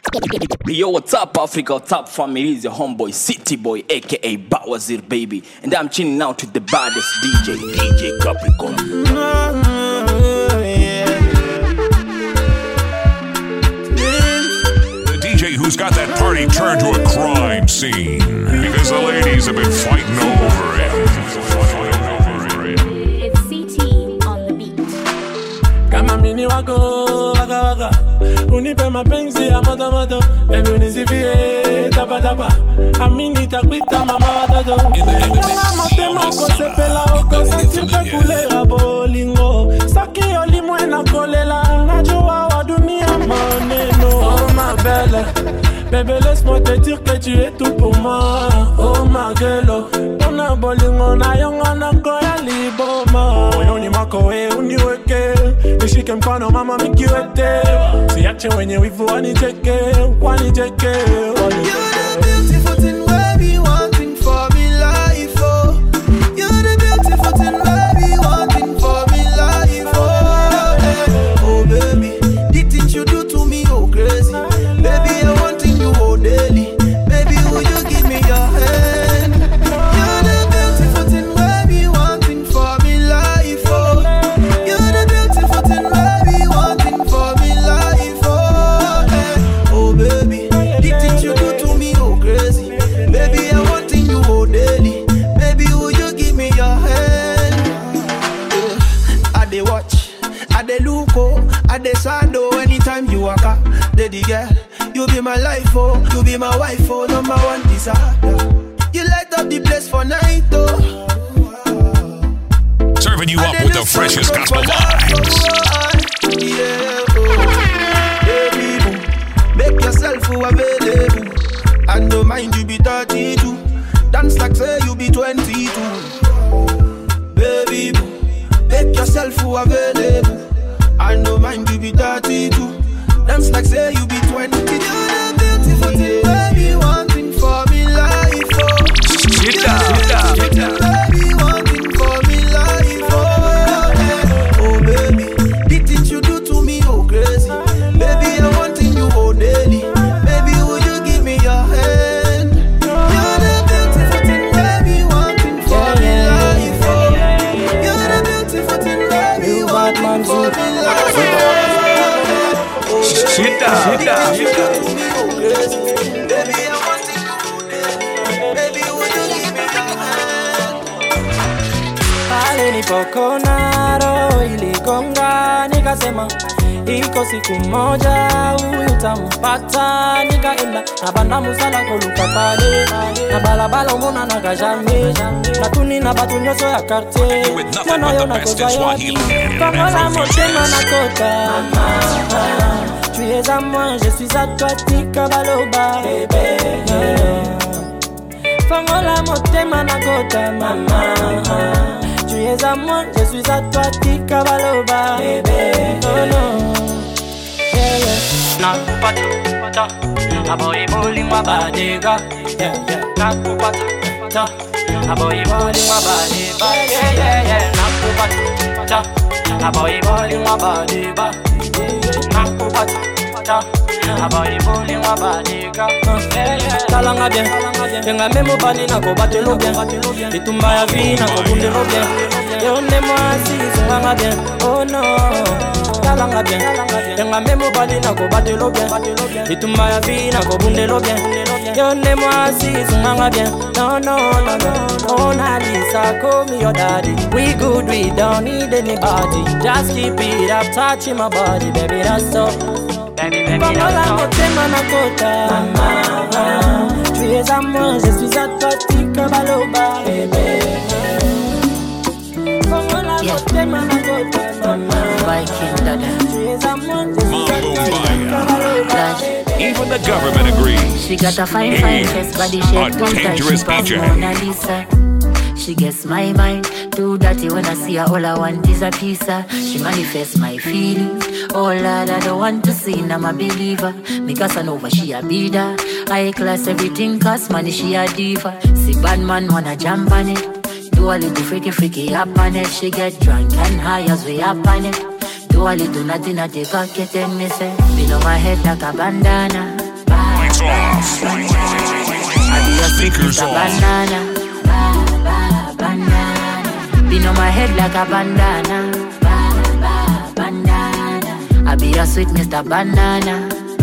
Yo, what's up, Africa? What's up, family? It's your homeboy, City Boy, aka Bawazir Baby, and I'm chilling out with the baddest DJ Capricorn. The DJ who's got that party turned to a crime scene because the ladies have been fighting over him. It's CT on the beat. Kama mini wako waka waka, unipe mapenzi ya moto moto, baby unisifie tapa tapa, amini takwita mama watoto. Kama motema kosepela oko santipe kulera bolingo, saki olimwe na kolela, najua wa dunia maneno. Oh ma belle, bébé laisse-moi te dire que tu es tout pour moi. Oh ma gueule, on a bolingo na yonga na koya liboma. Oyoni makoe uniweke, nishike mkono mama mikiwete. Siache wenye wivu wanicheke, wanicheke, wanicheke. You're the beautiful thing, baby, one thing for me life, oh. You're the beautiful thing, baby, one thing for me life, oh. Hey. Oh baby, the things you do to me, oh crazy. Baby, I want you all daily. Baby, will you give me your hand? You're the beautiful thing, baby, one thing for me life, oh. You're the beautiful thing, baby, one thing for me life, oh. Hey. Oh baby, the things you do to me, oh crazy. Baby, I want you all daily. Baby, will you give me your hand? I dey watch, I dey look, oh, I dey shadow anytime you walk up. Daddy girl, you be my life, oh, you be my wife, oh, number one desire. You light up the place for night, oh. Serving you up with the freshest gospel vibes. Yeah, oh, baby, boo, make yourself available. And don't mind you be 32. Dance like say you be 22. Baby, boo, make yourself available. And don't mind you be 32. Dance like say you be 20. You're the beautiful thing, baby, one thing for me life, oh. You're the beautiful thing, baby, one thing for me life, oh. Yeah. Oh baby, the things you do to me, oh crazy. Baby, I want you all daily. Baby, will you give me your hand? You're the beautiful thing, baby, one thing for me life, oh. You're the beautiful thing, baby, one thing for me life, oh. Shit down. Baby, I want you. Baby, will you give me your hand? Pale nilipokonaro iligonga, nikasema iko siku moja huyu utampata. Nikaenda na banamu sana koluka pale, na balabala mbona nakajame, na tuni na batu nyoso ya quartier. Mwana yo nakoza yoki, kama la motema nakota. Tu es à moi, je suis à toi, tika baloba. Bébé, Fangola motema nakota mama. Tu es à moi, je suis à toi, tika baloba. Bébé, oh non. Yeah, yeah. Nakupata, aboy boli mabadega. Yeah, yeah. Nakupata, aboy boli mabadega. Yeah, yeah, yeah. Nakupata, aboy boli mabadega. Nakupata, aboy boli mabadega. Talanga bien, tenga memo bani na ko batelo bien. Itumba ya vina ko bundelo bien. Yone mwasi zunganga bien. Oh no. Talanga bien, tenga memo bani na ko batelo bien. Itumba ya vina ko bundelo bien. Yone mwasi zunganga bien. No no no no. Oh Nalisa, call me your daddy. We good, we don't need anybody. Just keep it up, touching my body, baby, that's all. Baby, that's all. Tu es à moi, je suis à toi, tika baloba, bébé. Even the government agrees. She got a fine face, body shape, one type, she from Mona Lisa. She gets my mind, too dirty when I see her, all I want is a piece of. She manifests my feelings, oh Lord, I don't want to see, I'm a believer. Because I know what she a bidder, high class everything cost money, she a diva. See bad man wanna jump on it, do a little freaky up on it. She get drunk and high as we up on it. Do a little nothing at the pocket and me say, below my head like a bandana. Lights off. Speakers off. Banana. Been on my head like a bandana. Bandana. I be a sweet Mr. Banana.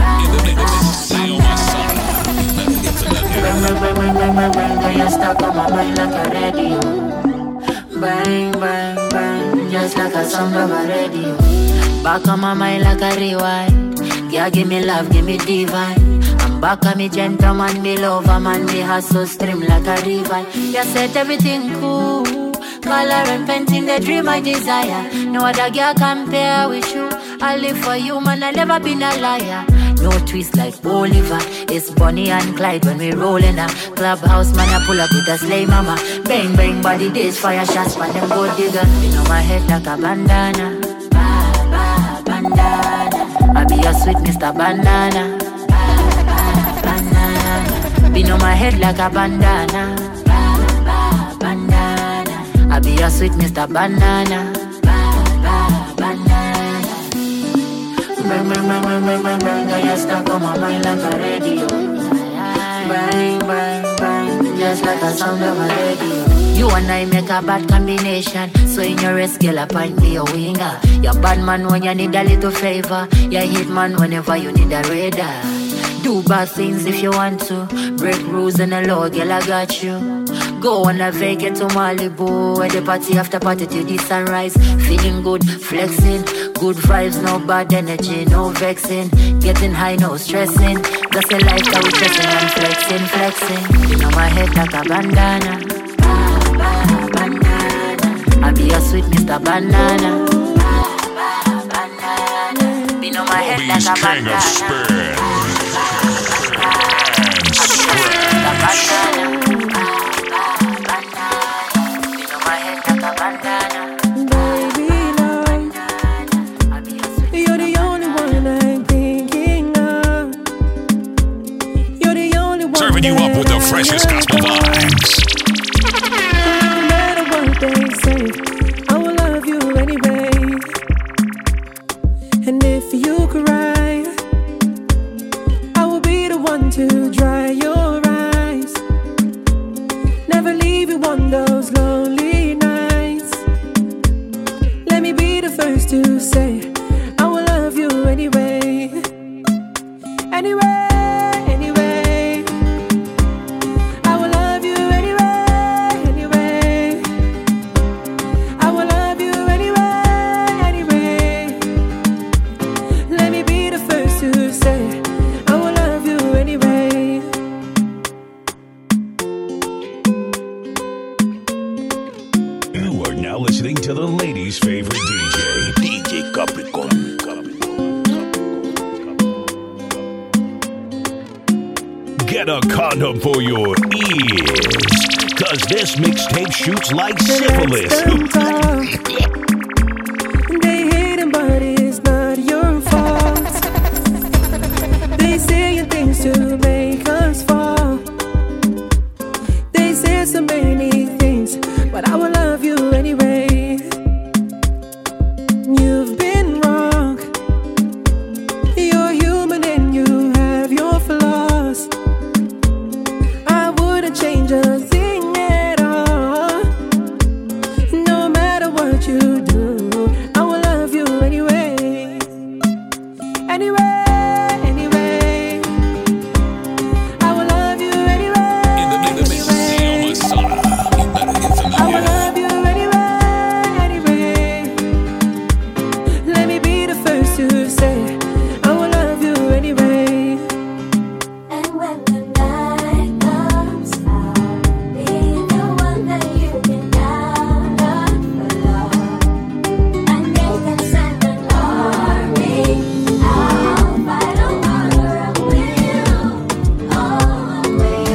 Bang, you stuck on my mind like a radio. Bang, bang, bang, just like a sound of a radio. Back on my mind like a rewind. Yeah, give me love, give me divine. I'm back on me gentleman, me lover man, me hustle stream like a river. You said everything cool. Color and painting the dream I desire. No other girl compare with you. I live for you, man, I never been a liar. No twist like Oliver. It's Bonnie and Clyde when we roll in a clubhouse, man, I pull up with a slay mama. Bang, bang, body days, fire shots, man, them gold digger. Been on my head like a bandana. Bandana. I be a sweet Mr. Banana. Banana. Been on my head like a bandana. Bandana. I be a sweet Mr. Banana. Banana. Bang, bang, bang, bang, bang, bang, bang. You stuck on my mind like a radio. Bang, bang, bang, just like a sound of a radio. You and I make a bad combination. So in your rest, girl, I point me a winger. You're bad man when you need a little favor. You're hit man whenever you need a radar. Do bad things if you want to. Break rules and the law, girl, I got you. Go on a vacay to Malibu. Where the party after party till the sunrise. Feeling good, flexing. Good vibes, no bad energy, no vexing. Getting high, no stressing. That's a life that we stressing and flexing, flexing. You know my head like a bandana. Banana. I be a sweet Mr. Banana. Banana. You know my head like a bandana. Serving you up with the freshest gospel vibes. No matter what they say, I will love you anyway. And if you cry, I will be the one to dry your eyes. Never leave you on those lonely nights. Let me be the first to say, I will love you anyway. Anyway. To the ladies' favorite DJ, DJ Capricorn. Get a condom for your ears, cause this mixtape shoots like syphilis. They hate him, but it's not your fault. They saying things to make us fall. They say so many things, but I will love you anyway. You've been wrong. You're human and you have your flaws. I wouldn't change a thing at all. No matter what you do, I will love you anyway. Anyway, anyway, I will love you anyway. Anyway, I will love you anyway. Let me be the first to say, I will love you anyway. And when the night comes, I'll be the one that you can count on for love. And they can send an army. I'll fight a war with you, all with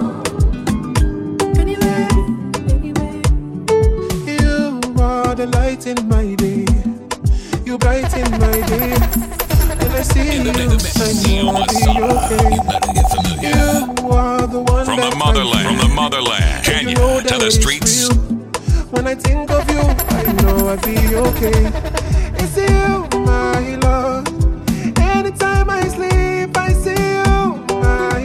Anyway, anyway. You are the light in my day. You brighten my day. When I see you, I know I'll be okay. You are the one From that the motherland, Kenya to the streets. When I think of you, I know I'll be okay. It's you, my love. Anytime I sleep, I see you, my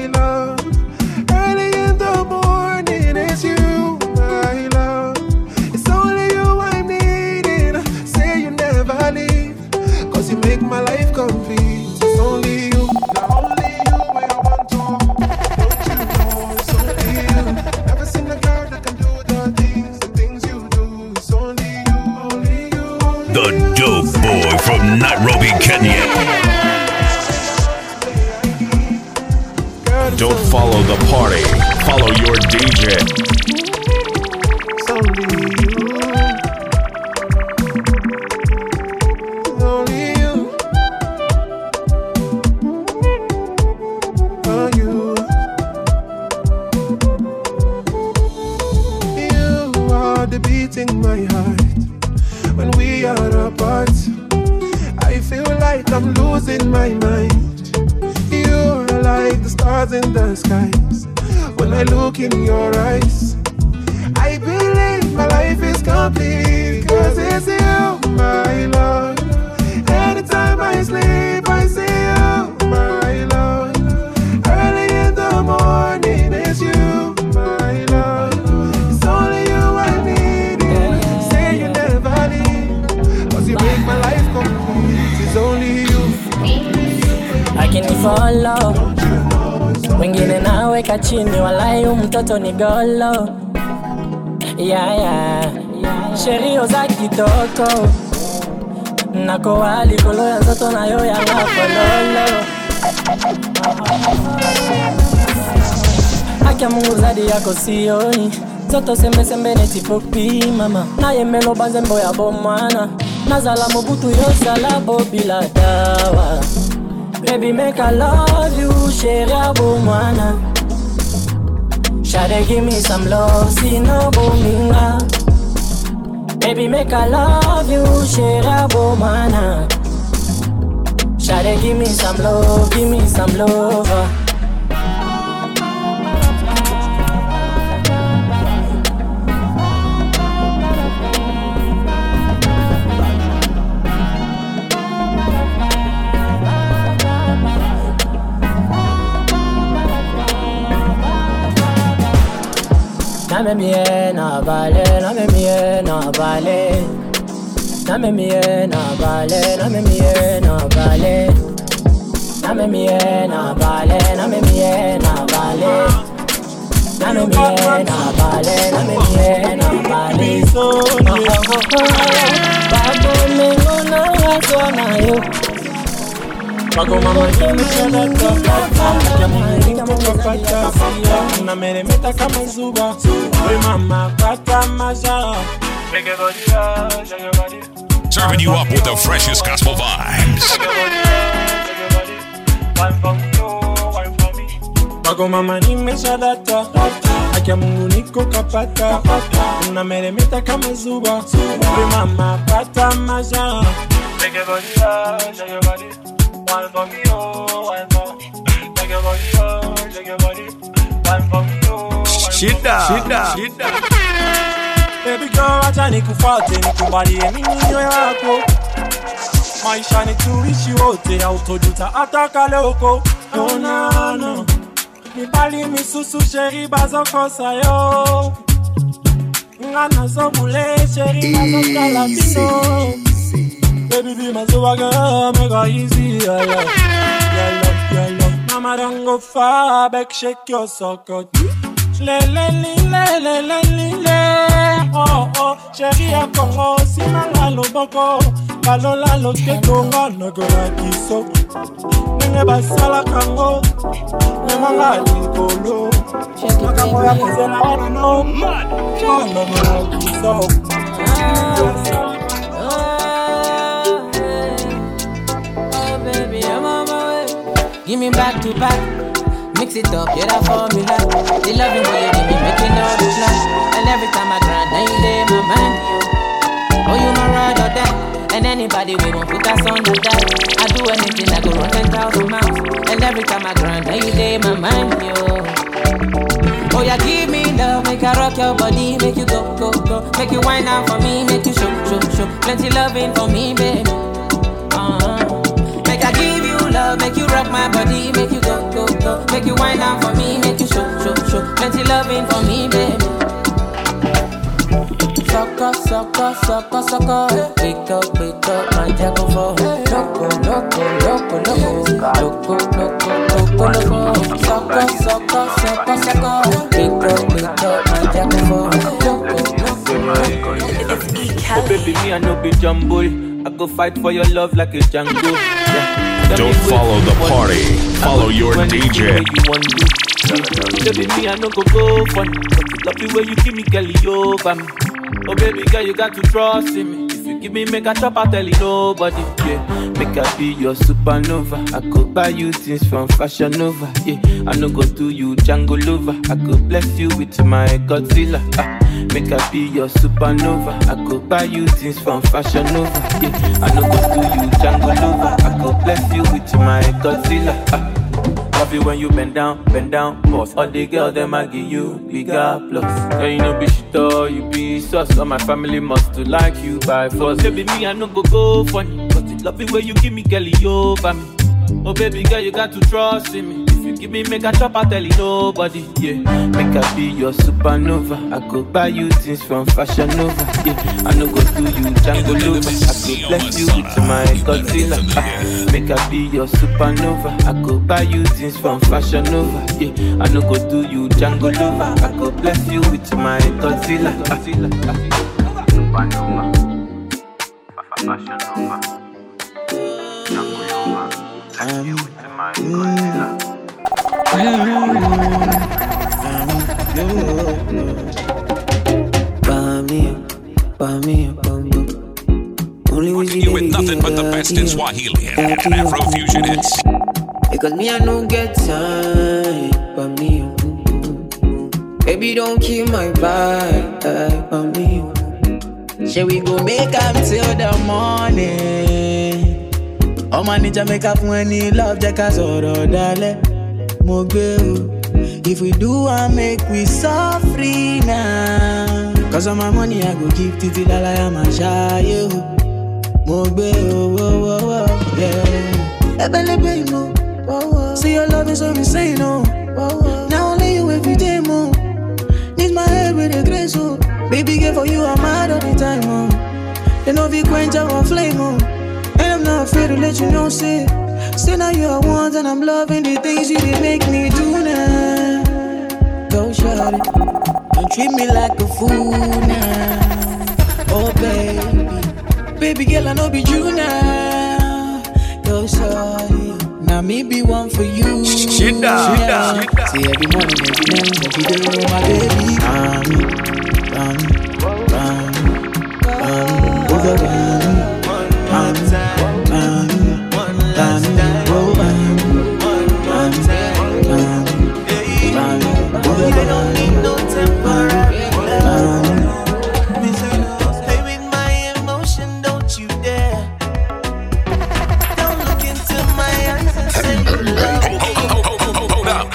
Don't follow the party. Follow your DJ. It's only you. Only you. Oh, you. You are the beating my heart. When we are apart, I feel like I'm losing my mind. You're like the stars in the skies. When I look in your eyes, I believe my life is complete. Cause it's you, my love. Anytime I sleep, I see you, my love. Early in the morning, it's you, my love. It's only you I need. Say you never leave. Cause you make my life complete. It's only you. Akinifolo wengine naweka chini, walai mtoto ni golo. Yeah. Sherio za kitoko nako wali kolo ya zoto na yo ya ngapololo. Akia Mungu zadi yako sioni zoto sembe netipopi mama. Na yemelo banze mbo ya bomana nazala mobutu yo salabo bila dawa. Baby, make I love you, share ya bomwana. Shade, give me some love, see no bominga. Baby, make I love you, share ya bomwana. Shade, give me some love, give me some love. Na me mie na bale, na me mie na bale. Na me mie na bale, na me mie na bale. Na me mie na bale, na me mie na bale. Na me mie na bale, na me mie na bale. Babo mengo na wazo na yo. Pago mama kimi chana kapata, kama kapata, na meremeta kama zuba. We mama pata maja. Serving you up with the freshest gospel vibes. Pago mama nimeshadata, akia Mungu niko kapata, na meremeta kama zuba. We mama pata maja. One for me, oh, one for me. Take your body, oh, take your body. One for me, oh, shida. Baby girl, acha nikufuate, nikubalie mimi yako. Maisha ni tuishi wote, autojuta ataka loko. No. Nibali misusu sheri bazoko sayo. Ngana zobule sheri bazoko latino. Baby, be my girl, make it easy, yeah, love. Mama, don't go far back, shake your socket. Le. Oh, chérie, à Congo, si malalo boko, balola lo ke Congo, no go la kiso. Nene basala kango, nene la likolo. Makambo ya kuzela wana no, no go la kiso. Give me back to back, mix it up, yeah, that formula. The loving way you give me, making all the plan. And every time I grind, now you lay my mind, you. Oh, you my ride or die. And anybody we won't put us on the die. I do anything that go run 10,000 miles. And every time I grind, now you lay my mind, you. Oh, yeah, give me love, make I rock your body, make you go. Make you whine out for me, make you show. Plenty loving for me, baby. Make I give you love, make you rock my body, make you go. Make you whine out for me, make you show. Plenty loving for me, baby. Sucker. Wake up, my jack of all. Loco. Sucker. Wake up, my jack of all. Oh baby, me I no be jumbo. I go fight for your love like a Django. Yeah. Don't follow the party. Follow your DJ. Baby, me, I no go funny. Love the way you give me girl over me. Oh baby girl, you got to trust in me. If you give me make a chop, I'll tell you nobody. Yeah, make I be your supernova. I could buy you things from Fashion Nova. Yeah, I no go do you Django lover. I could bless you with my Godzilla. Make I be your supernova. I could buy you things from Fashion Nova. Yeah, I no go do you Django lover. I could bless you with my Godzilla. Love you when you bend down, boss. All the girls, them I give you bigger plus. Girl, you know be shit or you be sus. All my family must to like you by force. Baby, me, I no go funny. But it love it when you give me girl over me. Oh baby girl, you got to trust in me. If you give me make a chop, I'll tell you nobody. Yeah, make I be your supernova. I could buy you things from Fashion Nova. Yeah, I no go do you Django lover. I could bless you with my Godzilla. Make I be your supernova. I could buy you things from Fashion Nova. Yeah, I no go do you Django lover. I could bless you with my Godzilla. Supernova, Fashion Nova, Django lover. Bless you with my Godzilla. Working you with nothing but the best in Swahili and Afrofusion hits. Because me, I don't get time for me. Baby, don't kill my vibe for me. Shall we go make up till the morning? Oh, my ninja make up when he love the casoro, dale. If we do, I make we so free now. Cause all my money I go give to till I am a shy. Yeah. See your love is so insane, oh. Now only you every day, more. Need my head with a grace, oh. Baby, girl, for you I'm mad all the time, oh. You know if you quench our flame, oh. And I'm not afraid to let you know, say now you are one and I'm loving the things you did make me do now. Go shawty, don't treat me like a fool now. Oh baby, baby girl I know be you now. Go shawty, now me be one for you. Shit down. See every morning, every night, what you do, my baby. I don't need no temporary love. Play with my emotion, don't you dare. Don't look into my eyes and say you love me. Hold up.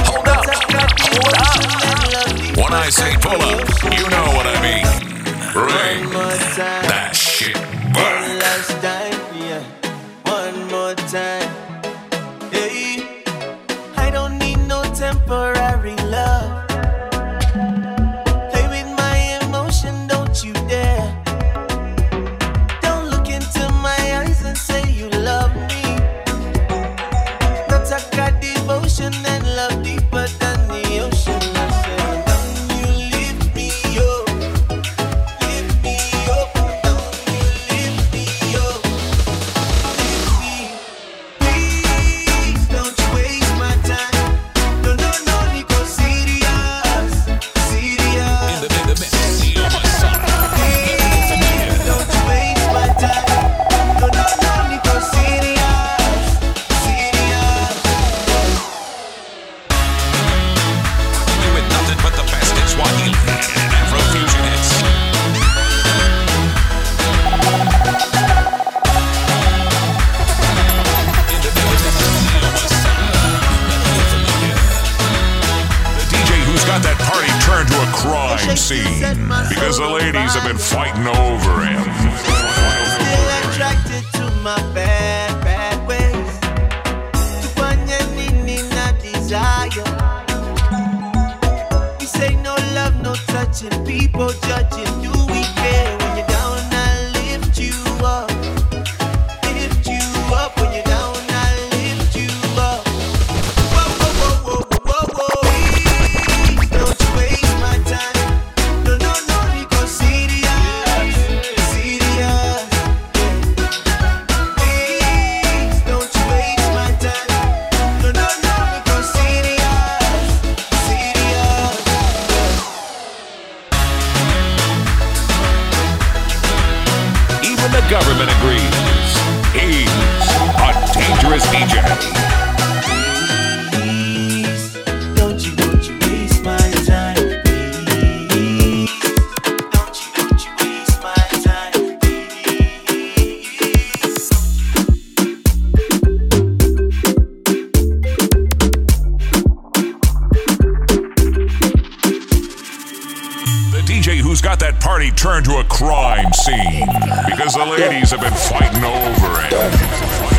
When I say pull up, you know what I mean. Ring that shit back. One last time, yeah. One more time. Hey, I don't need no temporary love. Play with my emotion, don't you dare. Don't look into my eyes and say you love me. Not I got devotion and love deeper than the ocean. Because the ladies have been fighting over him. Still attracted to my bad ways. Tupanya desire. We say no love, no touching. People judging. Do we care? When you're down, I lift you up. Lift you up. When you're down, I lift you up. Whoa. Please don't you waste my time. Serious. who's got that party turned to a crime scene because the ladies have been fighting over it.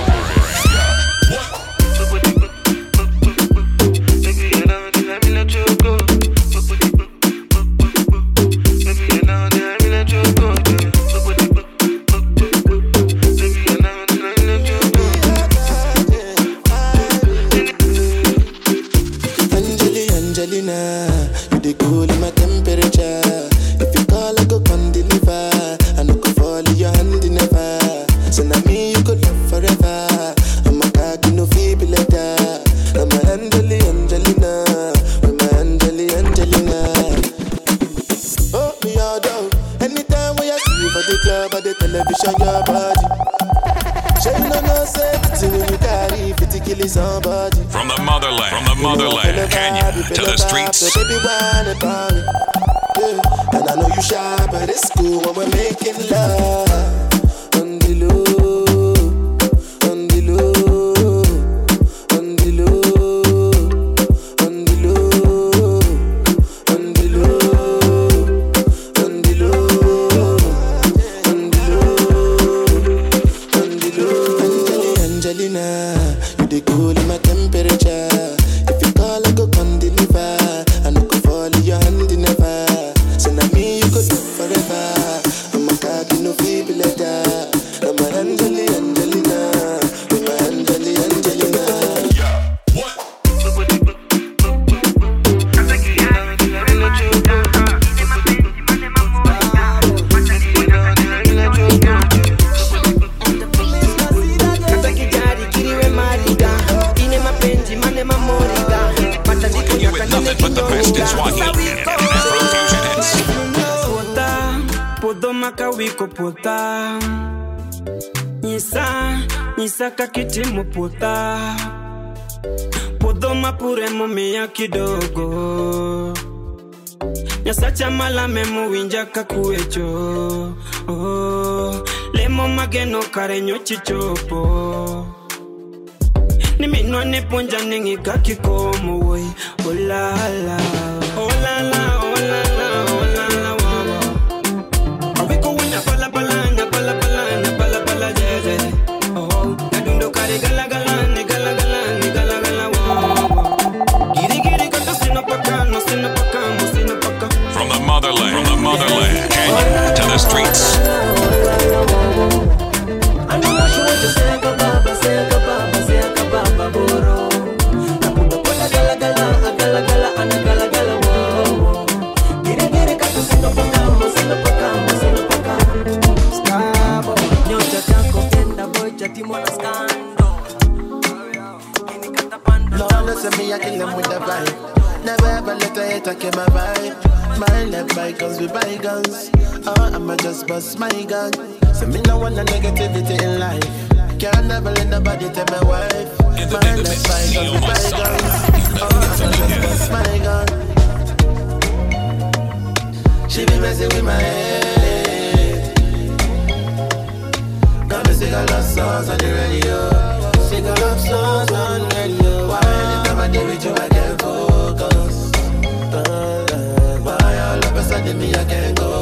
From the motherland, Kenya to the streets. Baby, whine about it. Yeah. And I know you shy, but it's cool when we're making love. On the low, on the low, on the low, on the low, on the low, on the low, on the low, on the low. Angelina, you the cool in my temperature. If you call, I go come deliver. I no go fall in your hand never. So now me you could live forever. I'm a cocky no feeble like that. I'm a Angelina. I'm a Angelina. Yeah, what? Nothing but the best in Swahili and Afro-fusion hits. Podomaka wiko pota Nisa kakitimu pota Podoma puremo miya kidogo Nyasacha malame muwinja kakuecho Lemo mageno karenyo chichopo Niminwane ponja nengi kakikomo woy Oh la la, oh la la, oh la la, oh la la, wow wow. Awiko wina pala pala, na pala pala, na pala pala, yeah yeah. Oh, nadundo kare gala gala, ni gala gala, ni gala gala, wow. Giri giri kato sinopaka, no sinopaka, mo sinopaka. From the motherland, Kenya to the streets. I know what you want to say, kababa, say kababa, say kababa, boro. Napundo pala gala gala, gala gala, ana gala gala, wow. Giri giri kato sinopaka, mo sinopaka, mo sinopaka. Skabo, nyota tako kenda boy jati mwana skando. Kini kata pando. Lord, listen me, I kill them with the vibe. Never ever let a hater kill my vibe. My left bygones with bygones. Oh, I'ma just bust my gun. So me no want no negativity in life. Can't never let nobody tell my wife. My left bygones with bygones. Oh, I'ma just bust my gun. She be messing with my head. Got me sing a love songs on the radio. Sing a love songs on the radio. Why anytime I deal with you I can't focus? Why all of a sudden me I can't go?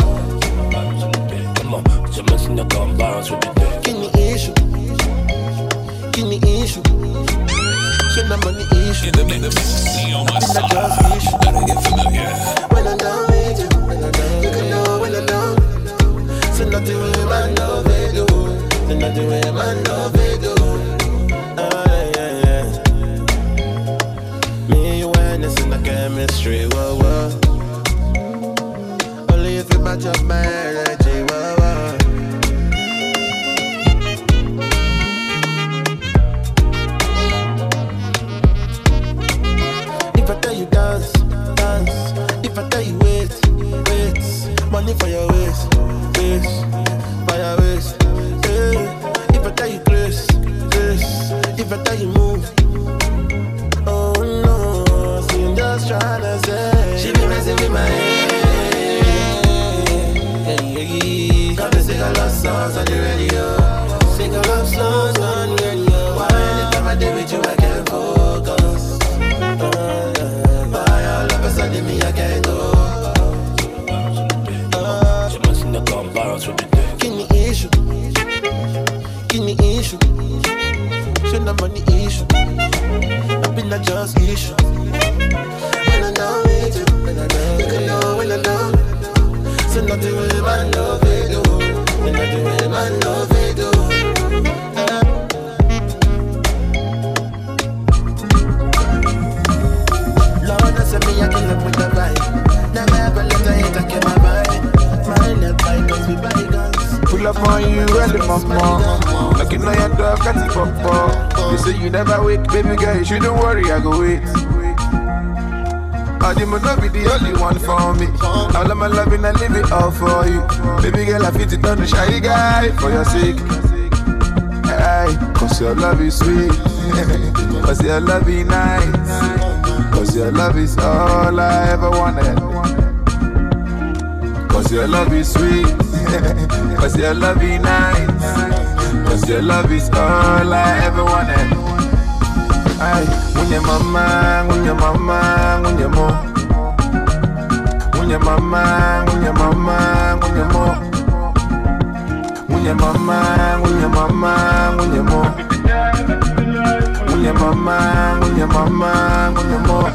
Come on, so messing up on bounce with the day. Give me issue. Give me issue. Should my money issue. In the mix, Neo Massa. Issue. Gotta get familiar. When I'm done with you, you can know when I'm done. So nothing with my love they do. So nothing with my love they do. Yeah, yeah. Me and you and this in the chemistry, whoa, whoa. Only if you match up my energy, whoa, whoa. If I tell you dance, dance, I've been not just issue. When I know it, when I know, when I know. So nothing will man love it do. When I do it, man love it do. Lord, I said me I kill up with the vibe. Never let a hater get my vibe. My left by guns, we buy guns. Pull up on you early, mama. Like you know your dog got it pop. You say you never wake, baby girl, you shouldn't worry, I go wait. I didn't not be the only one for me. All of my loving, I leave it all for you. Baby girl, I fit it on the shy guy for your sake. Aye, cause your love is sweet. Cause your love is nice. Cause your love is all I ever wanted. Cause your love is sweet. Cause your love is nice. Cause your love is all I ever wanted. Aye, when your mama, when your mama, when your mom. When your mama, when your mama, when your mom. When your mama, when your mama, when your mom. When your mama, when your mama, when your mom.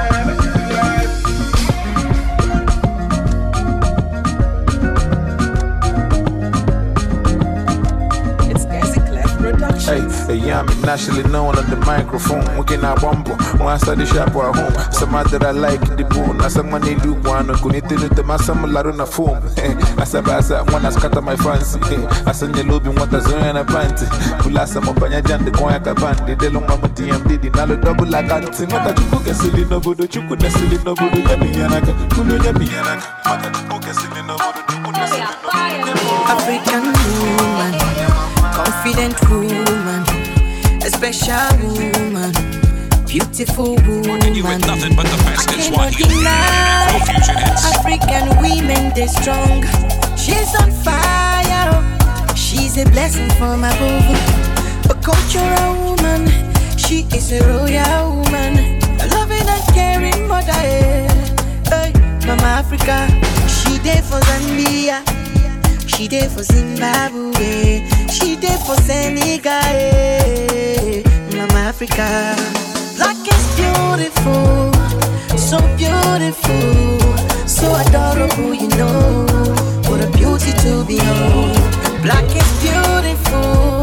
Hey, yeah, I'm nationally known on the microphone. We can have bumble. Once I the shop at home. Some other I like the bone. As some money do one, couldn't tell the massam laruna foam. As a bassa, one has cut my fancy. As in the lobby, what a zone and a panty. Who last some of Banyajan, the Koyaka band, the long mama TMD, the Nalo double like that. Mata Chuka silly no good, Chukuna silly no good, Yabianaka, Kuluyabianaka, Mata Chuka silly no good, African woman, confident woman, a special woman, beautiful woman. You with nothing but the best in Swahili. African women, they're strong. She's on fire. She's a blessing from above. A cultural woman. She is a royal woman. A loving and caring mother. Hey, Mama Africa. She there for Zambia. She there for Zimbabwe. She there for Senegal. Mama Africa. Black is beautiful, so beautiful, so adorable, you know. What a beauty to behold. Black is beautiful,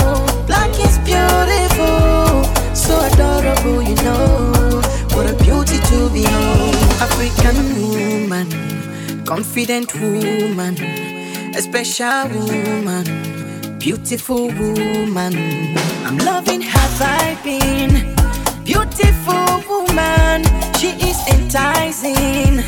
so adorable, you know. What a beauty to behold. African woman, confident woman, a special woman, beautiful woman. I'm loving her vibing. Beautiful woman, she is enticing.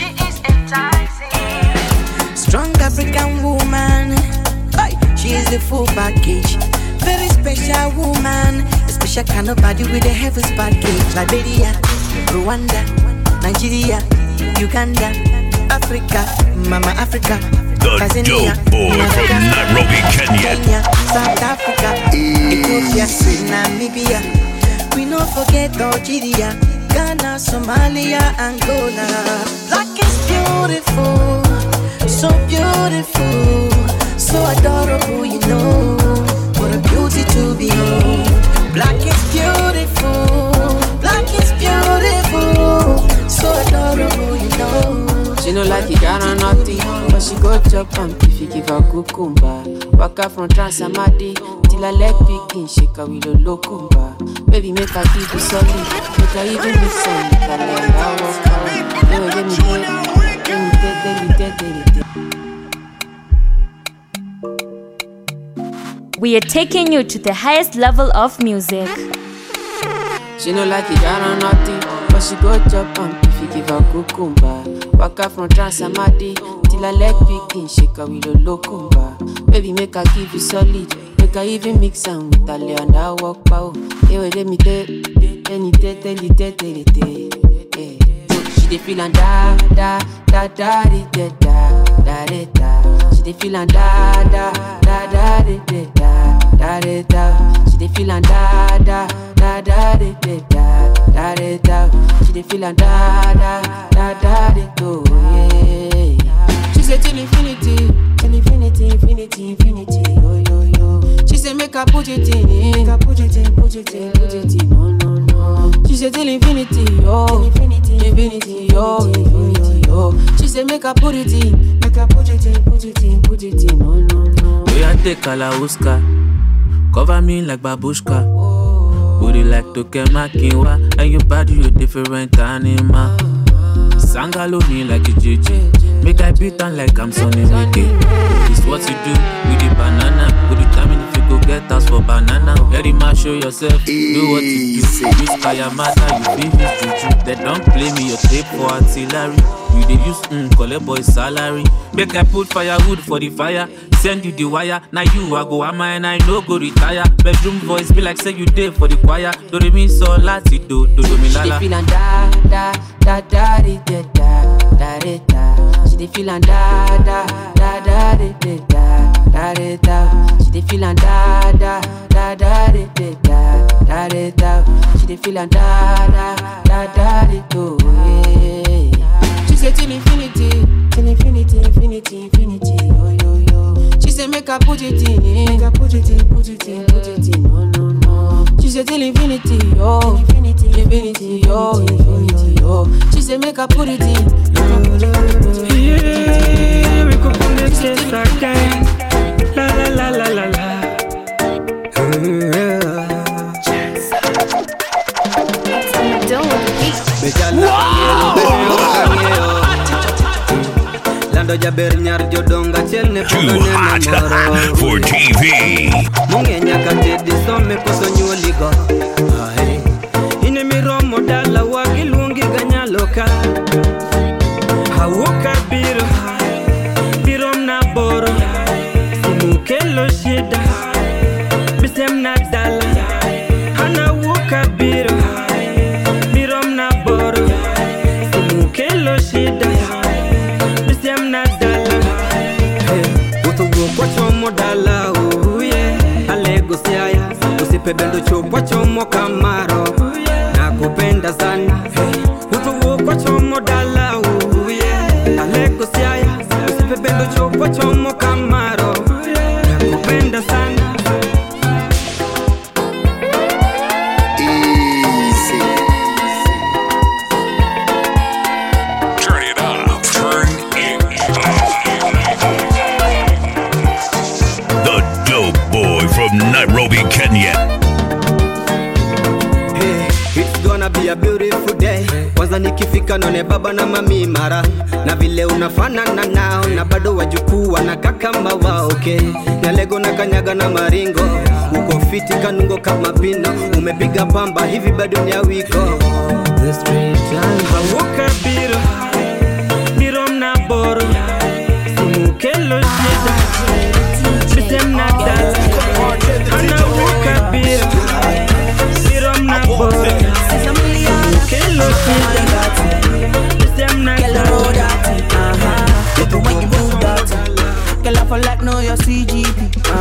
Strong African woman, she is the full package. Very special woman, a special kind of body with a heaven's package. Liberia, Rwanda, Nigeria, Uganda, Africa, Mama Africa. The dope boy from Nairobi, Kenya. South Africa, Ethiopia, Namibia. We no forget Algeria, Ghana, Somalia, Angola. Black is beautiful, so adorable, you know. What a beauty to behold. Black is beautiful, so adorable, you know. She no like it, got on nothing, but she go chop and if you give her cucumber. Waka from Transamadi till I leg picking, shake her with a locumba. Baby, make her give you solid, make her even mix some. We are taking you to the highest level of music. She no like it, got on nothing, but she go chop and if you give her cucumber. Waka from Transamadi till I leg picking, shake her with a locumba. Baby, make her give you solid, make her even mix some with a lay and I walk pow. Hey, wait, let me tell you. She dey feel and da da da da da da da da da. She dey feel and da da da da da da da da. She dey feel and da da da da da da da da. She dey feel and da da da da da do. She say till infinity, oh yo yo. She say make her put it in, make her put it in, no said till infinity, oh, infinity, oh, infinity, oh. She said make her put it in, make her put it in, put it in, put it in, no, no, no. We are take Kalauska, cover me like babushka. Booty like Tokema Kinwa, and your body you different animal. Sangalo me like a JJ, make I beat on like I'm Sonny Mickey. This what you do with the banana, with the timing if you go get us for banana. Very much show yourself, do what you do. Use Kayamata, you feel his juju. They don't play me your tape for artillery. You dey use collect boy salary. Make I put firewood for the fire, send you the wire. Now you I go am and I no go retire. Bedroom voice be like say you dey for the choir. Do re mi so lati do mi lala. She dey feelin' da da da da da da da da da. She dey feelin' da da da da da da da da da. She dey feelin' da da da da da da da da da. She dey feelin' da da da da da do. She say till infinity, infinity, infinity, yo yo yo. She say make her put it in, make her put it in, put it in, put it in, no no no. She say till infinity, oh, infinity, infinity, oh, infinity, oh. She say make her put it in. Yeah, we could pull it just again. La la la la la la. Lando jaber nyar jodonga chel ne Too hot for TV. Mungenya katedi some koso nyoligo. Ine miromo dala wagi lungi ganyaloka. Hawuka birom na boro. Simukelo shida bisem na dala. Hana wuka birom na boro. Simukelo shida bisem na dala. Uto kwa chomo dala uye Alego siaya usipebendo chokwa chomo kamaro nakupenda sana. Uto kwa chomo dala uye Alego siaya usipebendo chokwa chomo kamaro nakupenda sana. Turn it up. Turn it up. The dope boy from Nairobi, Kenya. Hey, it's gonna be a beautiful day. Kwanza nikifika none baba na mami mara. Na vile unafanana nao na bado wajukuu wanakaa kama wao, okay. Na lego na kanyaga na maringo. Uko fiti kanungo kama pino. Umepiga pamba hivi bado ni awiko. The street time hawuka birom na boro. Simukelo shida bisem na dala. Hana wuka birom na boro. Simukelo shida bisem na dala. When you move that, girl I feel like know your CGP.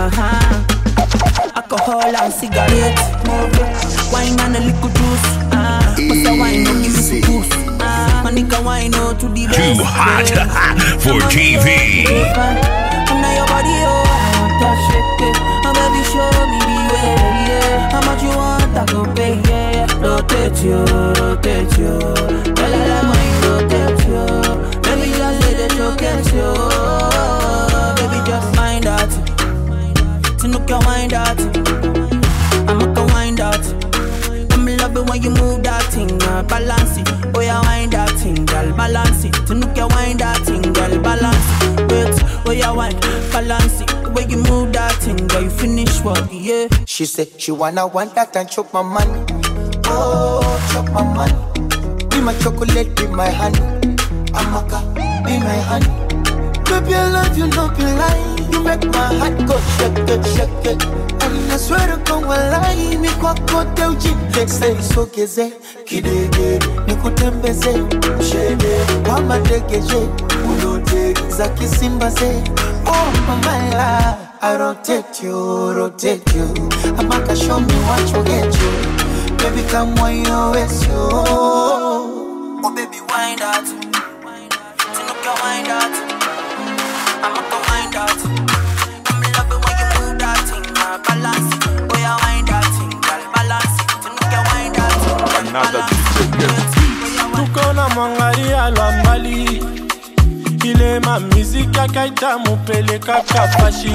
Alcohol and cigarette, wine and a little juice. What's a wine? Don't give me some juice. Manika wine out to the best. Too hot for TV. And now your body, oh, I want to shake it. Oh, baby, show me the way, yeah. How much you want, I go pay, yeah. Rotate you. Girl, I like when you rotate you. Baby, just let it showcase you. Baby, just mind that. To look your mind that. I'm not gonna wind that. I'm love it when you move that thing, balance it. Oh, yeah, wind that thing, girl, balance it. To look your wind that thing, girl, balance it. Wait, oh, yeah, wind, balance it. When you move that thing, girl, you finish what, yeah. She said she wanna want that and choke my money. Oh, choke my money. Be my chocolate, be my honey. Amaka, be my honey. Baby, I love you, no be lying. You make my heart go shake it, shake it. And I swear to God, walai, mi kwa kote ujite. Say so geze, kidege, nikutembeze, mshede, wama degeje, ulote, zaki simba se. Oh, my love, I rotate you. Amaka, show me what you get you. Baby, come when you waste you. Oh, baby, wind that. To look your wind that. I'm not gonna wind that. I'm love it when you move that thing, balance it. Oh, yeah, wind that thing, girl, balance it. To look your wind that. another DJ gets beat. Tuko na mwangalia lwambali ile ma muziki akaita mupeleka kafashi.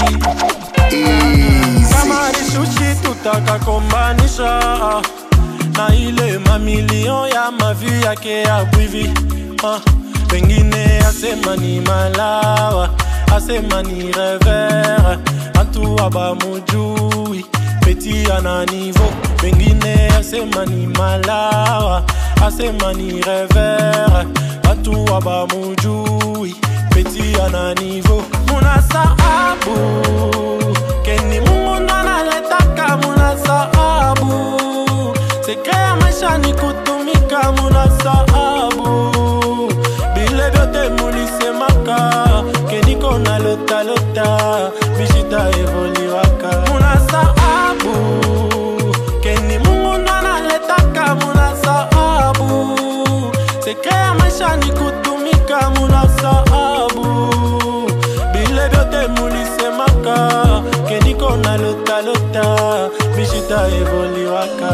Kama ni sushi tutaka kombanisha na ile mamilion ya mavi yake ya bwivi. Pengine asema ni malawa, asema ni revers, atu aba mujui peti ana niveau. Pengine asema ni malawa, asema ni revers, atu aba mujui peti ana niveau. Muna sahabu keni Mungu ndo analetaka, muna sahabu sekre ya maisha ni kutumika, muna sahabu bile vyote mulisemaka keniko na lota lota bishita evoliwaka. Muna sahabu keni Mungu ndo analetaka, muna sahabu sekre ya maisha ni kutumika, muna sahabu bile vyote mulisemaka keniko na lota lota bishita evoliwaka.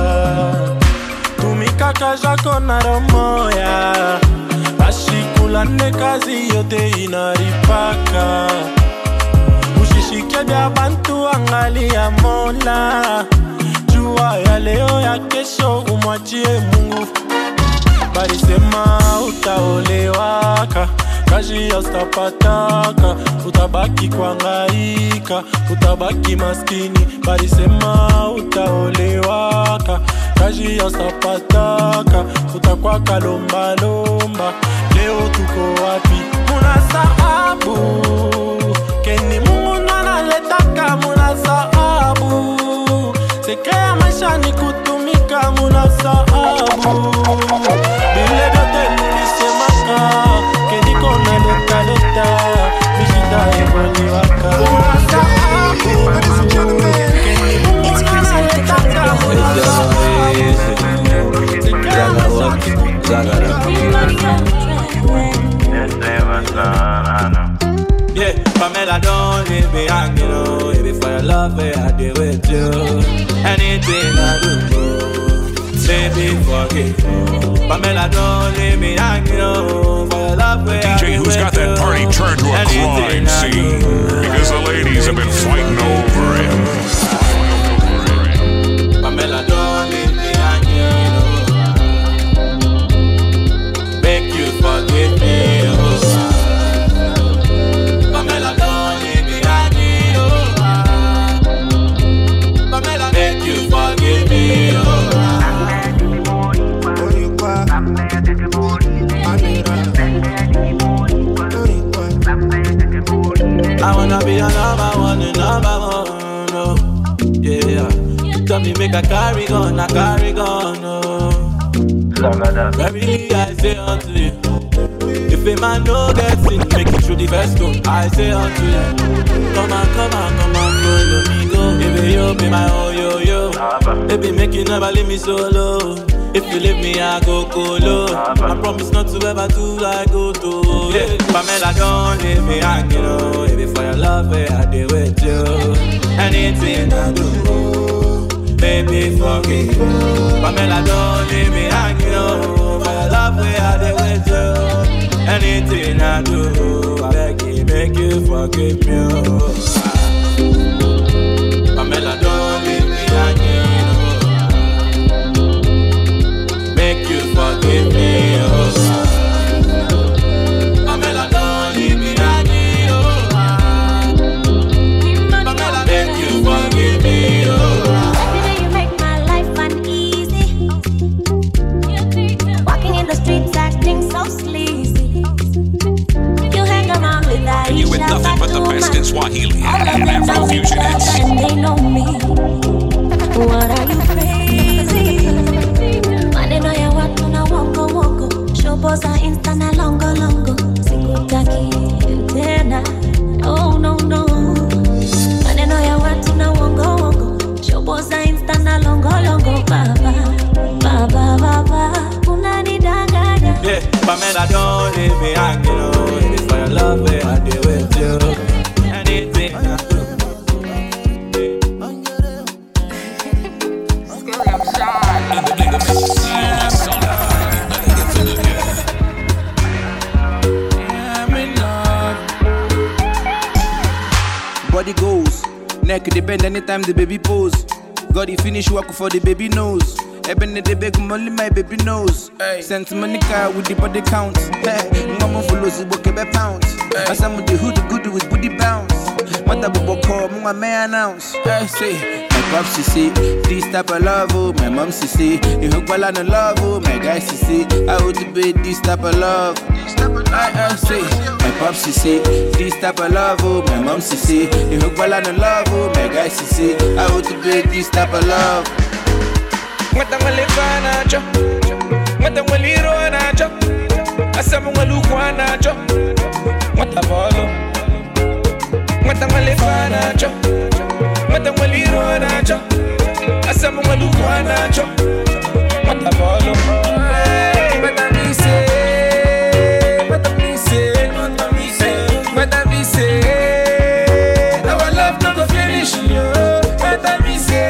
Tumikaka jako na romoya bashikulane kazi yote inaripaka. Ushishike bya bantu angalia Mola, jua ya leo ya kesho umwachie Mungu. Balisema utaolewaka, kazi ya stapataka, utabaki kuangaika, utabaki maskini. Balisema utaolewaka, kazi ya stapataka, utakuwa kalomba lomba. Leo tuko wapi? Muna sahabu keni Mungu ndo analetaka, muna sahabu sekre ya maisha ni kutumika, muna sahabu bile vyote mulisemaka keniko na leta leta bishita evoliwaka. Muna sahabu keni Mungu ndo analetaka, muna sahabu sekre ya maisha ni kutumika. Yeah, Pamela, don't leave me hanging, oh. If for your love, I deal with you. Anything I do, baby, forgive me. Pamela, don't leave me hanging, oh. For your love, I DJ deal who's with got that party you. turned to a crime scene because the ladies have been fighting over him. Pamela, don't leave me hanging, oh. Make you forgive me, oh. Pamela, don't leave me hanging, oh. Pamela, make you forgive me, oh. I wanna be a number one, oh. Yeah. Tell me make a carry on, oh. Baby, I say unto you, if a man no gets it, make it through the first one. I say unto you, come on, follow me, go. Baby, you be my oh yo. Baby, make you never leave me solo. If you leave me, I go colo. I promise not to ever do like go to. Yeah, Pamela, don't leave me hanging, oh. Baby, for your love, I deal with you. Anything I do, baby, forgive me. Pamela, don't leave me hanging, oh. For your love, I deal with you. Anything I do, I beg you, make you forgive me, oh. Pamela, don't leave me hanging, oh. Make you forgive me, oh. Pamela, don't leave me hanging, oh. Pamela, make you forgive me, oh. Every day you make my life uneasy. Walking in the streets acting so sleazy. You hang around with Aisha, You with nothing but the best in Swahili and Afrofusion hits. and they know me. What are you crazy? Maneno ya watu na wongo. Shobo za insta na longo. Sikutaki tena. No. Maneno ya watu na wongo. Shobo za insta na longo. Baba, unanidanganya. Yeah, Pamela, don't leave me hanging, oh. It is for your love, I deal with you. Anything I do. neck, they bend anytime the baby pose. God, he finish work for the baby nose. Eben the beg only my baby knows. Sent Monica with the body count. Mama follows the book about pounds. As I'm with the hood good with booty bounce. What the book call my may announce. Say, my pops see, this type of love, oh, my mom see, you hook well on the love, oh, my guys see, I would be this type of love. I say, my pops see, this type of love, oh, my mom see, you hook well on the love, oh, my guys see, I would be this type of love. Matamalefanacho, Matamaliroanacho, Asamualuquanacho, Matabolo, Matamalefanacho, Matamaliroanacho, Asamualuquanacho, Matabolo. Matamise, our love not go finish, Matamise.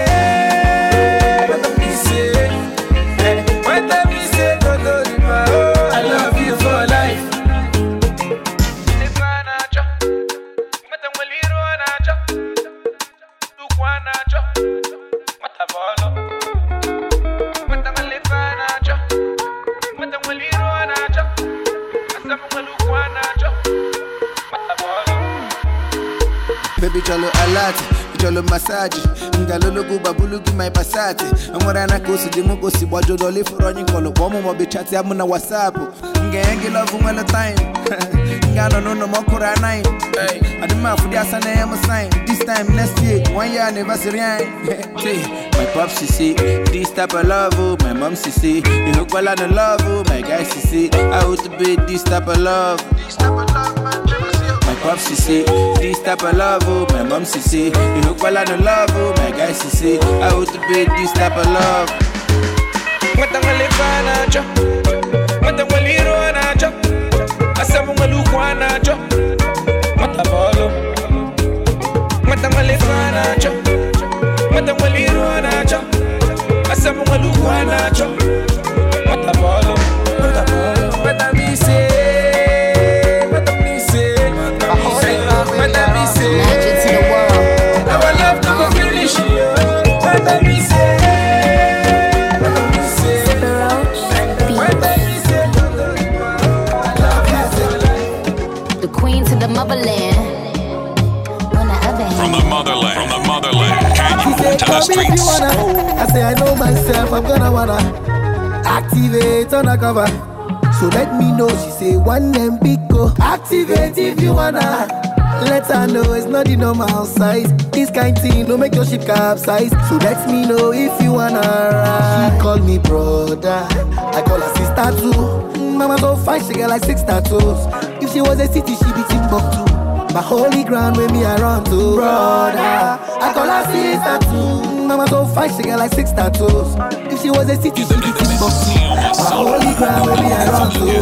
Baby cholo alati, cholo massage. Ngalolo guba bulugi my passate. Amorana kosi dingo kosi bojo dole furonyi kolo. Womo mo bichati amuna WhatsApp. Ngengi love mwelo time. Ngano no mokura nine. Adima fudi asane yama sign. This time next year, 1 year anniversary. My pops see, this type of love, oh, my mom see, you hook well on the love, oh, my guys see, I would be this type of love. My pops see, this type of love, oh, my mom see, you hook well on the love, oh, my guys see, I would be this type of love. Matamalefanacho, Matamaliroanacho, Asamualuquanacho, Matabolo, Matamalefanacho, Matamaliroanacho, Asamualuquanacho, Matabolo, Matabolo, Matamise. Magic to the world. Our love never finish. The queen to the motherland. From the motherland, can you to the streets? I say I know myself, I'm gonna wanna activate undercover. So let me know, she say one name big go. Activate if you wanna. Let her know it's not the normal size. This kind thing don't make your ship capsize. So let me know if you wanna ride. She call me brother, I call her sister too. Mama so fine, she get like 6 tattoos. If she was a city, she be Timbuktu. My holy ground where me I run to. Brother, I call her sister too. Mama so fine, she get like 6 tattoos. If she was a city, she be Timbuktu. My holy ground where me I run to.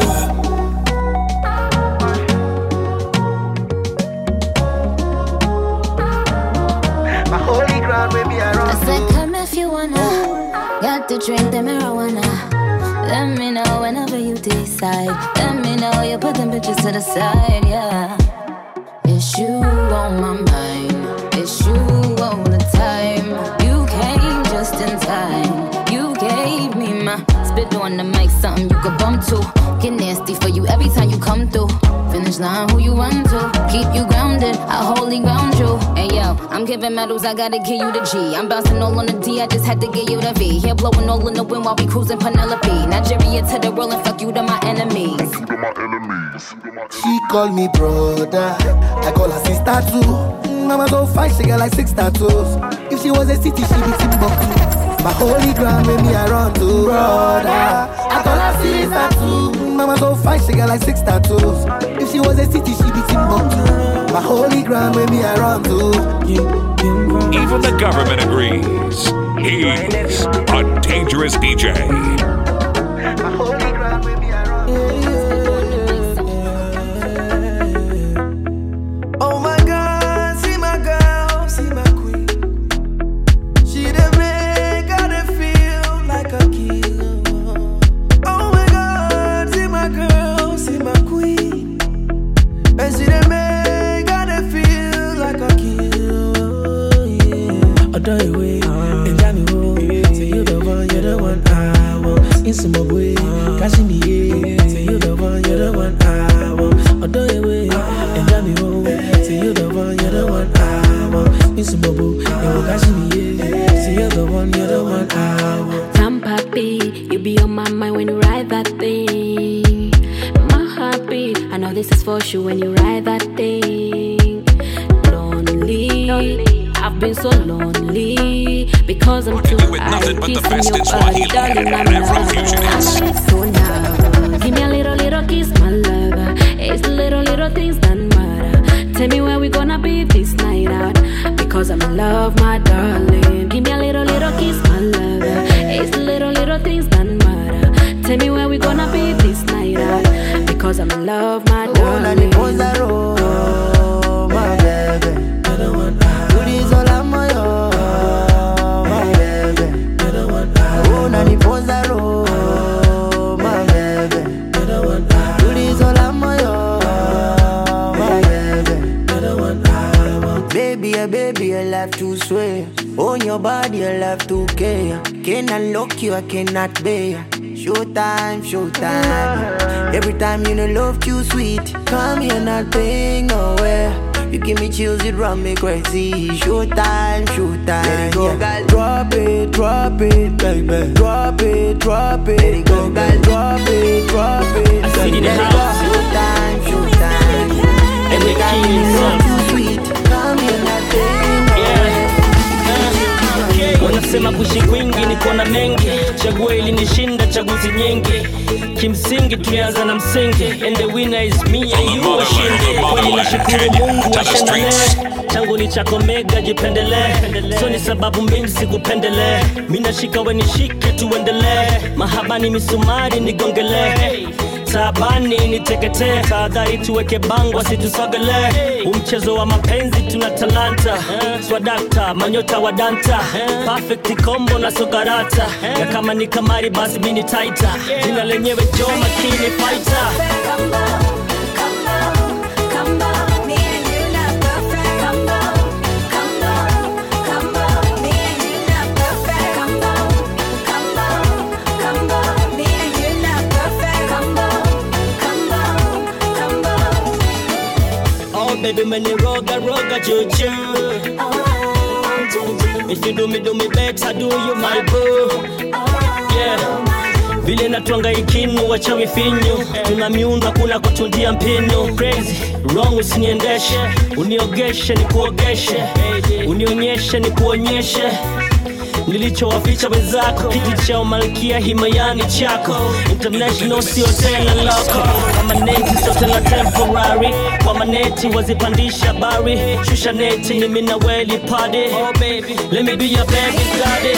I said, come if you wanna. Got to drink the marijuana. Let me know whenever you decide. Let me know you put them bitches to the side, yeah. It's you on my mind. It's you all the time. You came just in time. You gave me my spit on the mic, something you could bump to. Get nasty for you every time you come through. Finish line, who you run to? Keep you grounded, I wholly ground you. Hey yo, I'm giving medals, I gotta give you the G. I'm bouncing all on the D, I just had to give you the V. Here blowing all in the wind while we cruising Penelope. Nigeria to the world and fuck you to my enemies. She call me brother, I call her sister too. Mama so fine, she got like 6 tattoos. If she was a city, she be Timbuktu. My holy ground where me I run to. Brother, I call her sister too. Mama so fine, she got like 6 tattoos. If she was a city, she be Timbuktu. My holy ground where me I run to. Even the government agrees. He's a dangerous DJ. My holy ground where me I run to. Oh my God, see my girl, see my queen. She the make her dey feel like a king. Oh my God, see my girl, see my queen. And she the make her dey feel like a king. my boy, catch me, say you're the one I want. Although you way, and drive me home, say you're the one I want. Miss my boy, catch me, say you're the one I want. Come, papi, you be on my mind when you ride that thing. My heartbeat, I know this is for sure when you ride that thing. Lonely, I've been so lonely because I'm too high kissing your body, darling. I'm so now. Give me a little kiss, my lover. It's the little things that matter. Tell me where we gonna be this night out, because I'm in love, my darling. Give me a little kiss, my lover. It's the little things that matter. Tell me where we gonna be this night out, because I'm in love, my darling. My baby, goodies all I'm my baby. Oh, Nani Pozaro, my baby. Goodies all I'm my baby. Baby, I love to swear. On your body, I love to care. Can I lock you? I cannot bear. Showtime. Every time you know love too sweet. Come here, not paying nowhere. You give me chills, it run me crazy. Showtime. Let it go, girl. Drop it, baby. Drop it. Let it go, girl. Drop it, baby. Showtime. Every time you know love too sweet. Come here, not paying nowhere. Wanasema kuishi kwingi niko na mengi, chaguo ili nishinda chaguzi nyingi. Kimsingi tulianza na msingi, and the winner is me and you washinde. Kwani nashukuru Mungu washendalee, changu ni chako mega jipendelee. So ni sababu mimi sikupendelee, mimi nashika we nishike tuendelee. Mahaba ni misumari nigongelee, tabani niteketee. Tahadhari tuweke bango asitusogele, umchezo wa mapenzi tuna talanta. Swadakta, manyota wa danta, perfect combo na sokarata. Na kama ni kamari basi mini taita, jina lenyewe Joe Makini fighter. Baby, many roga juju. If you do me better, do you my boo? Yeah. Vile natwanga ikinu wacha mifinyu, tuna miundo kuna kutundia mpinu. Crazy, wrong usiniendeshe, uniogeshe nikuogeshe, unionyeshe nikuonyeshe. Nilichowaficha wenzako, kiti cha malkia himayani chako. International sio tena loko, permanent sio tena temporary. Kwa maneti wazipandisha bari, shusha neti ni mimi na weli party. Oh baby, let me be your baby daddy.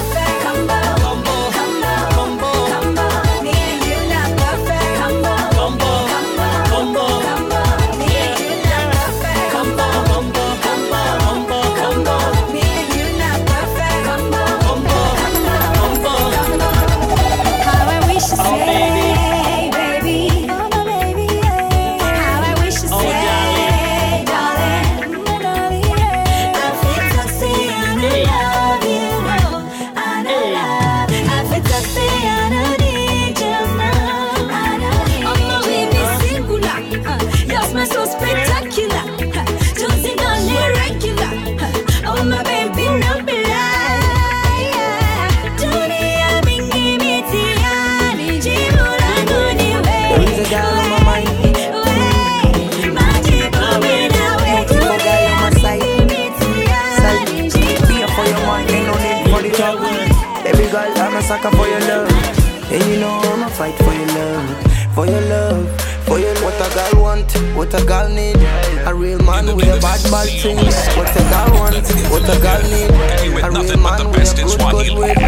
I'm a sucker for your love, and you know I'ma fight for your love, for your love, for your love. What a girl want, what a girl need, a real man with a bad things. What a girl want, what a girl need, a real man with a good with.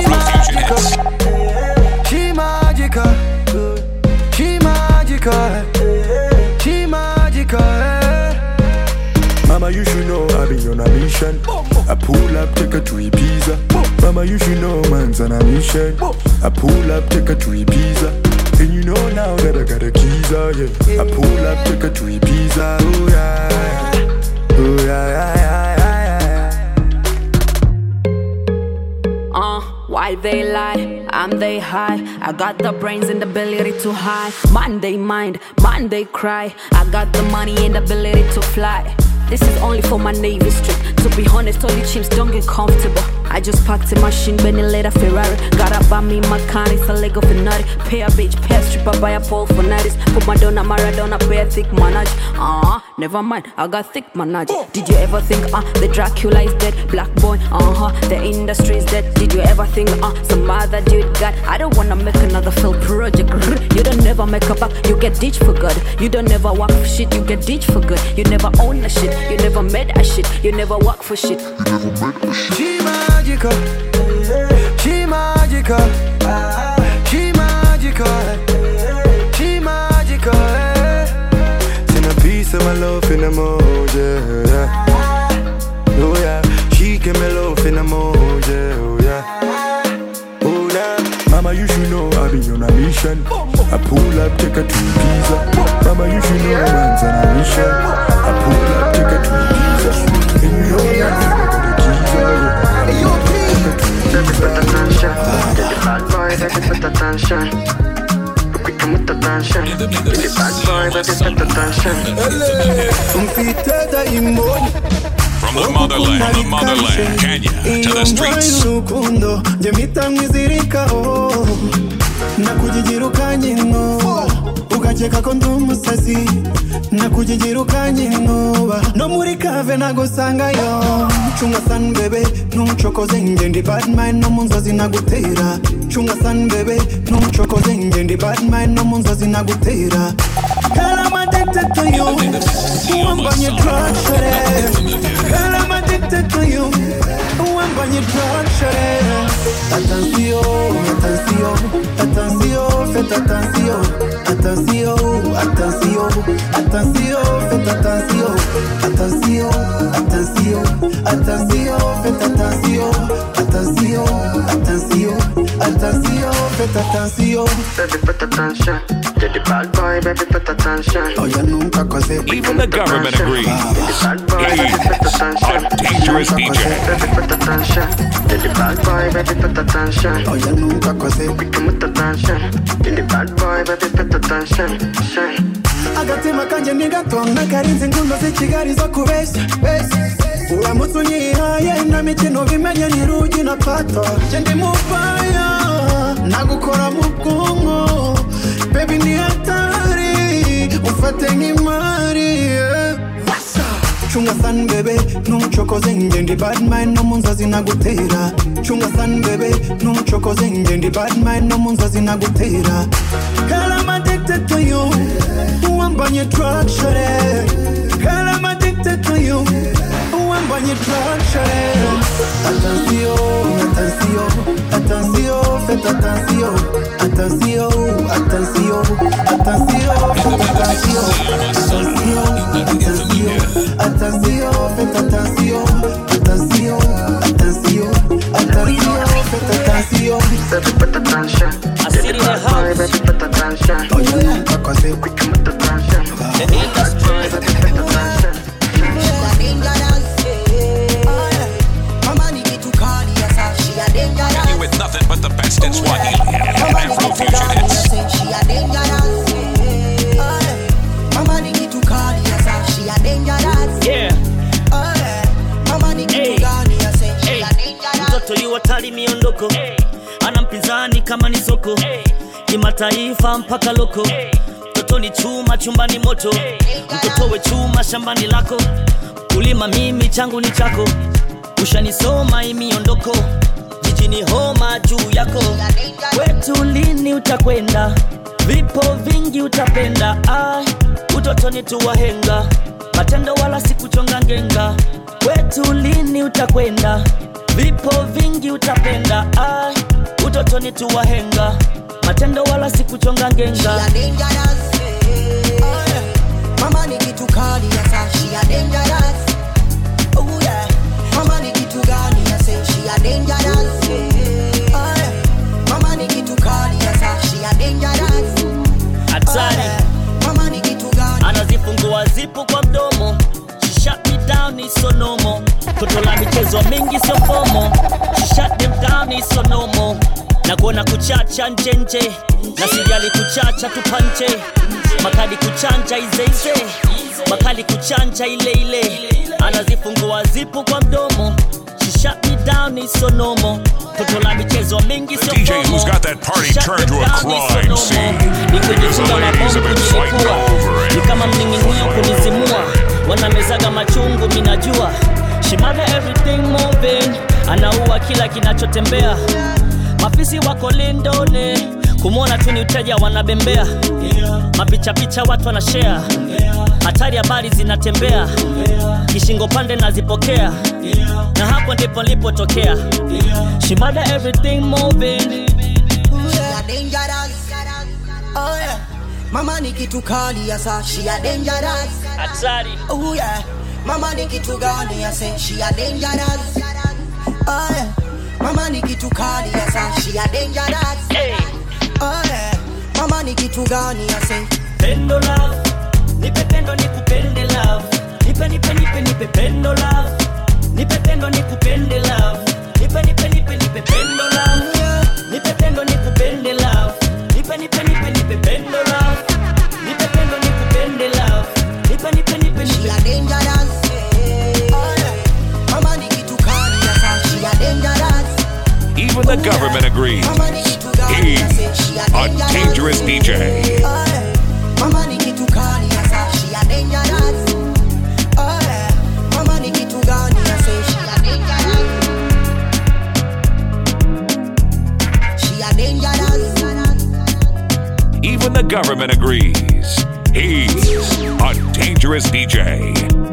She magical, she magical, she magical. Mama, you should know I've been on a mission. I pull up, take her to Ibiza. Mama, you should know man's on a mission. I pull up, take her to Ibiza. And you know now that I got the keys, yeah. I pull up, take her to Ibiza. Oh yeah, oh yeah. Why they lie, I'm they high. I got the brains and the ability to hide. Man they mind, man they cry. I got the money and the ability to fly. This is only for my Navy street. To be honest, all the chimps don't get comfortable. I just packed a machine, Benny later Ferrari. Got up by me, my car, it's a Lego for nutty. Pay a bitch, pay a stripper, buy a pole for nights. Put my donut, Maradona, pay a thick manage. Never mind, I got thick manage. Did you ever think, the Dracula is dead? Black boy, the industry is dead. Did you ever think, some other dude got? I don't wanna make another failed project. You don't never make a buck, you get ditched for good. You don't never work for shit, you get ditched for good. You never own a shit. You never made a shit, you never work for shit. She magical, she magical, she magical, she magical. Send a piece of my love in the mood, yeah. Oh yeah, she give me love in the mood, yeah. Oh yeah, oh yeah. Mama, you should know I be on a mission. I pull up, take her to Ibiza. Mama, you should know man's on a mission. I pull up, take her to Ibiza. And you know that I'm gonna keep her. Baby, put attention. Get the bad boy, baby, put attention. We come with attention. Get the bad boy, baby, put attention. From the motherland, Kenya, to the streets. Nakujijirukanye no ukacheka ko ndumusazi nakujijirukanye no muri kave nagusanga yo chunga san bebe numuchokoze ngendi bad mind no munzozi nagutera chunga san bebe numuchokoze ngendi bad mind no munzozi nagutera Girl, I'm addicted to you. One on your drug, girl, I'm addicted to you. One on your drug, attention, attention, attention, faites attention, attention, attention, attention, faites attention, attention, attention, attention, faites attention, attention, attention, attention, faites attention. Baby, put attention. Get the bad boy, baby, put attention. Oh, you nunca cose. Even the government agrees. Get the bad boy, baby, put attention. A dangerous DJ. Baby, put attention. Get the bad boy, baby, put attention. Oh, you nunca cose. We come with attention. Get the bad boy, baby, put attention. Agati makanje nigatwanga karinze ngundo z'Kigali zo kubeshya uramutse unyihaye na mikino bimenye ntirugi na pato je ndi mubaya nagukora mu bwonko baby ni hatari ufate nk'imari chunga san bebe numuchokoze ngendi bad mind no munzozi nagutera chunga san bebe numuchokoze ngendi bad mind no munzozi nagutera Girl, I'm addicted to you. One on your drug, girl, I'm addicted to you. One on your drug, attention, attention, attention, faites attention, attention, attention, attention, faites attention, attention, attention, faites attention, attention, attention, attention, faites attention. Baby, put attention. I see the house. Baby, put attention. Oh, you nunca cose. We come with attention. The industry. Baby, put attention. Kenny with nothing but the best in Swahili and Afro-fusion hits. Yeah. Mtoto yu hatari miondoko, ana mpinzani kama ni soko, kimataifa mpaka loko. Mtoto ni chuma, chumbani moto, mtoto we chuma, shambani lako. Kulima mimi, changu ni chako, ushanisoma imiondoko, jijini homa juu yako. Kwetu lini utakwenda, vipo vingi utapenda. Utotoni tuwahenga, matendo wala sikuchonga ngenga. Kwetu lini utakwenda, vipo vingi utapenda. Utotoni tuwahenga, matendo wala sikuchonga ngenga. Mama ni kitu kali ya sa, she a dangerous. Oh yeah. Mama ni kitu gani ya say, she a dangerous. Oh yeah. Mama ni kitu kali ya sa, she a dangerous. Hatari. Mama ni kitu gani? Anazifungua zipu kwa mdomo. She shut me down, it's so normal. Toto la michezo mingi sio fomo. She shut them down, down iso nomo. Na kuona kuchacha njenje, na sijali kuchacha tupanje. Makali kuchanja izeize, makali kuchanja ile ile. Anazifungua zipu kwa mdomo. She shut me down iso nomo. Totola michezo mingi sio DJ who's got that party turned to a crime scene. Because the ladies have been fighting over it. Ni kama mninginio kunizimua. Wanamezaga machungu minajua. She mother everything moving. Anaua kila kinachotembea. Mafisi wako lindone. Kumwona tu ni uteja wanabembea. Mapicha picha watu wanashare. Hatari habari zinatembea. Kishingo pande nazipokea. Na hapo ndipo nilipotokea. She mother everything moving. She a dangerous. Oh yeah. Mama ni kitu kali ya sa. She a dangerous. Hatari. Oh yeah. Mama ni kitu gani ya say. She a dangerous. Oh yeah. Mama ni kitu kali ya sa. She a dangerous. Hey. Oh yeah. Mama ni kitu gani ya say. Pendo love. Nipe pendo nikupende love. Nipe pendo love. Nipe pendo nikupende love. Nipe pendo love. Nipe pendo nikupende love. Nipe pendo love. Nipe pendo nikupende love. Nipe. She a dangerous. Oh yeah. Mama ni kitu kali ya sa. She a dangerous. Even the government agrees. He's a dangerous DJ. Oh yeah. Mama ni kitu kali ya sa. She a dangerous. Oh yeah. Mama ni kitu gani ya say. She a dangerous. She a dangerous. Even the government agrees. He's a dangerous DJ.